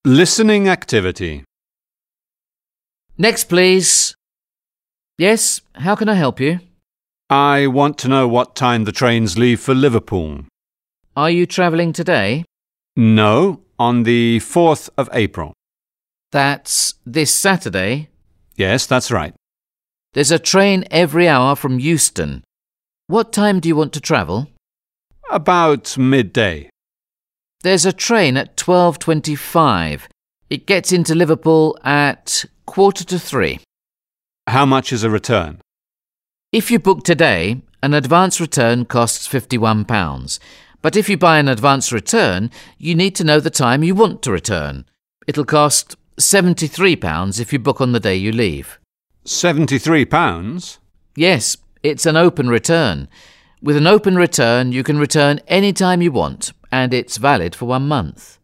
Listening activity. Next, please. Yes, how can I help you? I want to know what time the trains leave for Liverpool. Are you travelling today? No, on the 4th of April. That's this Saturday. Yes, that's right. There's a train every hour from Euston. What time do you want to travel? About midday. There's a train at 12:25. It gets into Liverpool at 2:45. How much is a return? If you book today, an advance return costs £51. But if you buy an advance return, you need to know the time you want to return. It'll cost £73 if you book on the day you leave. £73? Yes, it's an open return. With an open return, you can return any time you want, and it's valid for 1 month.